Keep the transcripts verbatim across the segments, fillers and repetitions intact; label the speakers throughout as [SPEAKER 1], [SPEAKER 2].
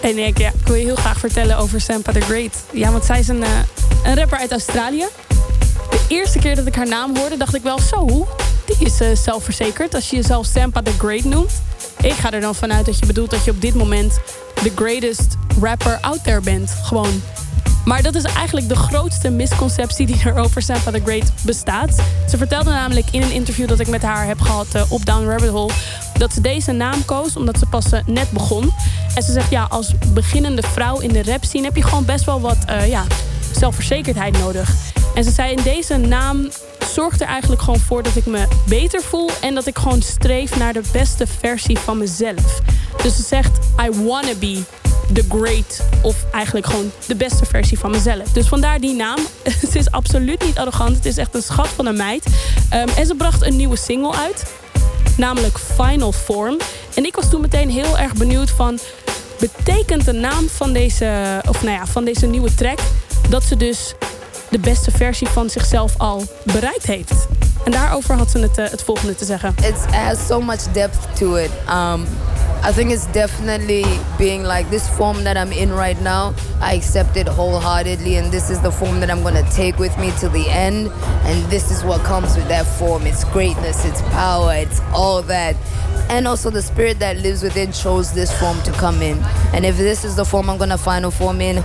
[SPEAKER 1] Hey Nick, ja, ik wil je heel graag vertellen over Sampa the Great. Ja, want zij is een, uh, een rapper uit Australië. De eerste keer dat ik haar naam hoorde, dacht ik wel zo... die is uh, zelfverzekerd als je jezelf Sampa the Great noemt. Ik ga er dan vanuit dat je bedoelt dat je op dit moment... the greatest rapper out there bent. Gewoon. Maar dat is eigenlijk de grootste misconceptie die er over Sampa the Great bestaat. Ze vertelde namelijk in een interview dat ik met haar heb gehad uh, op Down Rabbit Hole... dat ze deze naam koos omdat ze pas uh, net begon. En ze zegt, ja, als beginnende vrouw in de rap scene... heb je gewoon best wel wat uh, ja, zelfverzekerdheid nodig. En ze zei, in deze naam zorgt er eigenlijk gewoon voor dat ik me beter voel... en dat ik gewoon streef naar de beste versie van mezelf. Dus ze zegt, I wanna be the great... of eigenlijk gewoon de beste versie van mezelf. Dus vandaar die naam. Ze is absoluut niet arrogant. Het is echt een schat van een meid. Um, en ze bracht een nieuwe single uit... namelijk Final Form. En ik was toen meteen heel erg benieuwd van... betekent de naam van deze, of nou ja, van deze nieuwe track... dat ze dus de beste versie van zichzelf al bereikt heeft? En daarover had ze het, uh, het volgende te zeggen.
[SPEAKER 2] It's, it has so much depth to it. Um, I think it's definitely being like this form that I'm in right now. I accept it wholeheartedly, and this is the form that I'm going to take with me till the end. And this is what comes with that form. It's greatness, it's power, it's all that. And also the spirit that lives within chose this form to come in. And if this is the form I'm going to final form in...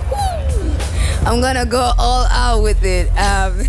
[SPEAKER 2] I'm gonna go all out with it. Um.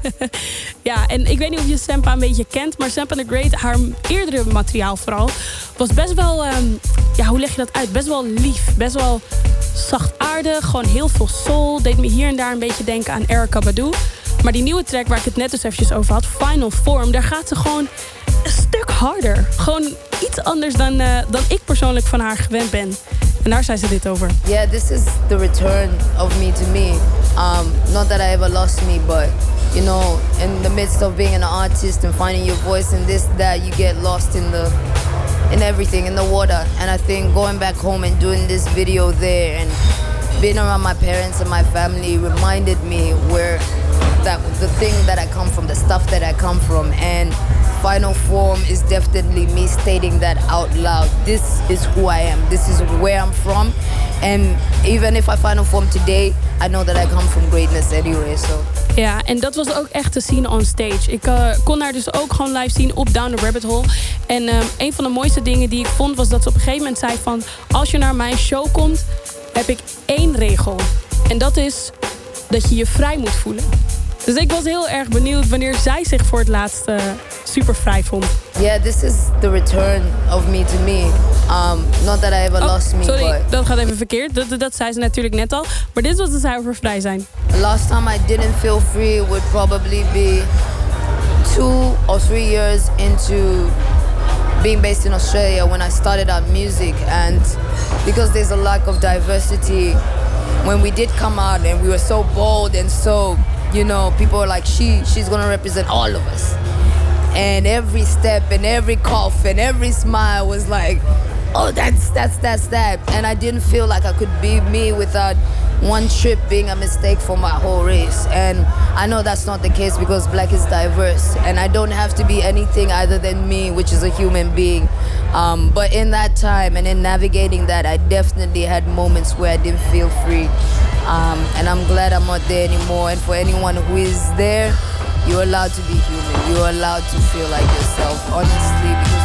[SPEAKER 1] Ja, en ik weet niet of je Sampa een beetje kent... maar Sampa the Great, haar eerdere materiaal vooral... was best wel, um, ja, hoe leg je dat uit? Best wel lief, best wel zachtaardig. Gewoon heel veel soul. Deed me hier en daar een beetje denken aan Erykah Badu. Maar die nieuwe track waar ik het net dus eventjes over had... Final Form, daar gaat ze gewoon een stuk harder. Gewoon iets anders dan, uh, dan ik persoonlijk van haar gewend ben. En daar zei ze dit over.
[SPEAKER 2] Yeah, this is the return of me to me. Um, not that I ever lost me, but you know, in the midst of being an artist and finding your voice and this, that, you get lost in the in everything, in the water. And I think going back home and doing this video there and being around my parents and my family reminded me where that the thing that I come from, the stuff that I come from. And Final Form is definitely me stating that out loud. This is who I am. This is where I'm from. And even if I final form today, I know that I come from greatness anyway. So.
[SPEAKER 1] Ja, en dat was ook echt te zien on stage. Ik uh, kon haar dus ook gewoon live zien op Down the Rabbit Hole. En uh, een van de mooiste dingen die ik vond was dat ze op een gegeven moment zei van... als je naar mijn show komt, heb ik één regel. En dat is dat je je vrij moet voelen. Dus ik was heel erg benieuwd wanneer zij zich voor het laatst uh, super vrij vond.
[SPEAKER 2] Yeah, this is the return of me to me. Um, not that I ever
[SPEAKER 1] oh,
[SPEAKER 2] lost me,
[SPEAKER 1] sorry,
[SPEAKER 2] but...
[SPEAKER 1] dat gaat even verkeerd. Dat, dat zei ze natuurlijk net al. Maar dit is wat ze zei over vrij zijn.
[SPEAKER 2] The last time I didn't feel free would probably be two or three years into being based in Australia when I started out music. And because there's a lack of diversity, when we did come out and we were so bold and so... You know, people are like, she, she's gonna represent all of us. And every step and every cough and every smile was like, oh, that's, that's, that's that. And I didn't feel like I could be me without one trip being a mistake for my whole race. And I know that's not the case because Black is diverse. And I don't have to be anything other than me, which is a human being. Um, but in that time and in navigating that, I definitely had moments where I didn't feel free. Um, and I'm glad I'm not there anymore. And for anyone who is there, you're allowed to be human. You're allowed to feel like yourself, honestly.